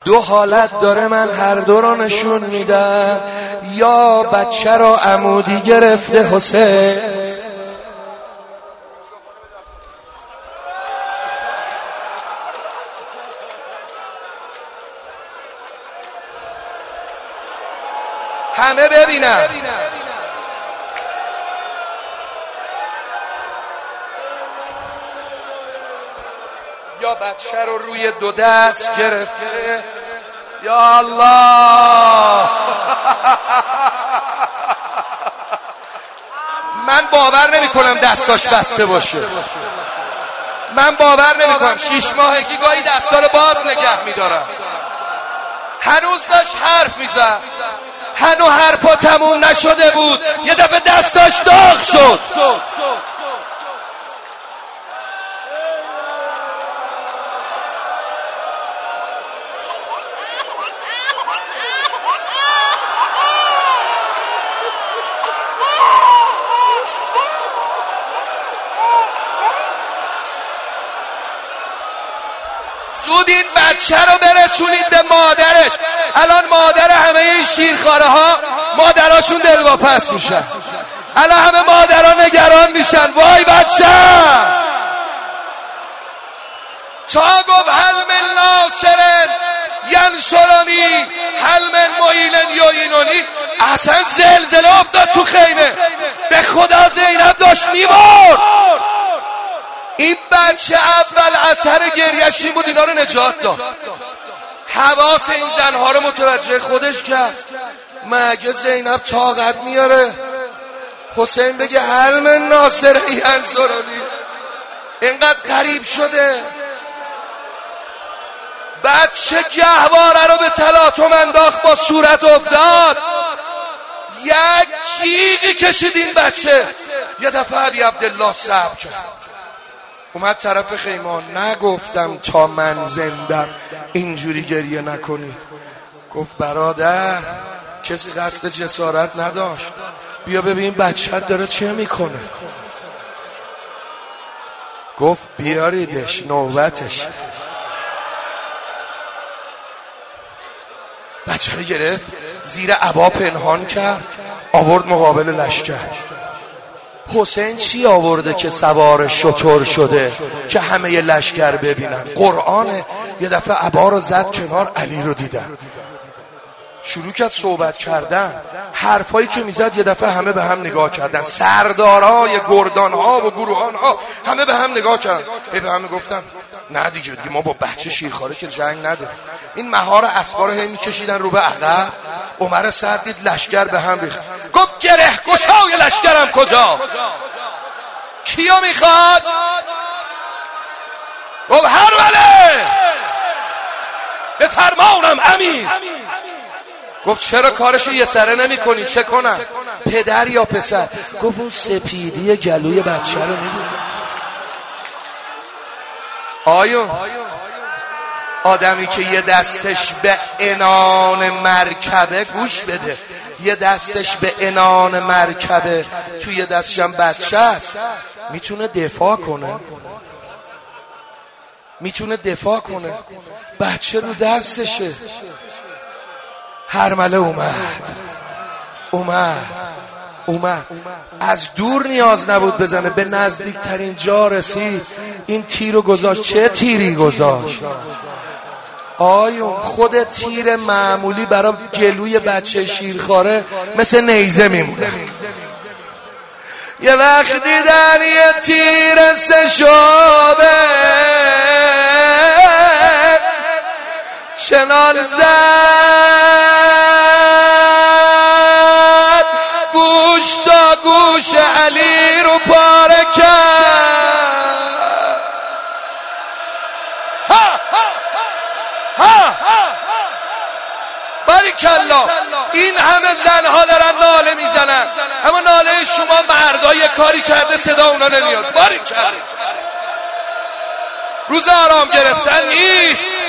دو حالت داره، من هر دو رو نشون میدم. یا بچه رو عمودی گرفته حسین، همه ببینن، یا بچه رو روی دو دست گرفته. یا الله من باور نمی کنم دستاش بسته باشه. من باور نمی کنم. 6 ماهگی گاهی دستا رو باز نگه می دارم. هنوز داشت حرف می زد، هنوز حرفا تموم نشده بود، یه دفعه دستاش داغ شد. زود این بچه رو برسونید به مادرش. الان مادر همه این شیرخواره ها مادراشون دلواپس میشن. الان همه مادرها نگران میشن، وای بچه. تا گفت هل من ناصر ینصرنی هل من معین یعیننی، اصلا زلزله افتاد تو خیمه. به خدا زینب داشت میمرد. این بچه اول اثر گریشی بود اینا رو نجات داد. حواس این زنها رو متوجه خودش کرد. مگه زینب طاقت میاره حسین بگه هل من ناصر ینصرنی؟ اینقدر قریب شده. بچه گهواره رو به تلاطم انداخت، با صورت افتاد. یک جیغی کشید این بچه. یه دفعه ابی عبدالله صبر کرد، اومد طرف خیمان. نگفتم تا من زندم اینجوری گریه نکنید. گفت برادر کسی قصد جسارت نداشت، بیا ببین بچه‌ت داره چه میکنه. گفت بیاریدش نوبتش. بچه رو گرفت زیر عبا پنهان کرد، آورد مقابل لشکر. حسین چی آورده که سوار شتر شده که همه لشکر ببینن؟ قرآنه. یه دفعه عبا رو زد کنار، علی رو دیدن، شروع کرد صحبت کردن. حرفایی که میزد یه دفعه همه به هم نگاه کردن. سردارای گردانها و گروهانها همه به هم نگاه کردن. به هم گفتن نه دیگه ما با بچه شیرخواره که جنگ نداریم. این مهار اسبا رو هی میکشیدن رو به عقب. عمر سعد دید لشکر به هم ریخت، گفت گره گشای لشکرم کجا؟ کیو میخواد؟ گفت هر وله به فرمانم امیر. گفت چرا کارشو یه سره نمی کنی؟ چه کنم؟ پدر یا پسر؟ گفت اون سپیدی گلوی بچه رو میبینی؟ آیون آدمی که یه دستش به عنان مرکبه، گوش بده، یه دستش به عنان مرکبه، تو یه دستش هم بچه است، میتونه دفاع کنه؟ میتونه دفاع کنه؟ بچه رو دستشه. هرمله اومد از دور نیاز نبود بزنه، به نزدیک ترین جا رسید، این تیرو گذاشت. چه تیری گذاشت؟ آیون خود تیر معمولی برای گلوی بچه شیرخواره مثل نیزه میمونه. یه وقت دیدن یه تیر سشابه چنان زد، گوش تا گوش علی رو پاره کرد. باریکلا. این همه زنها دارن ناله میزنن، اما ناله شما مردا یه کاری کرده صدا اونا نمیاد. باریکلا. روز آرام گرفتن نیست.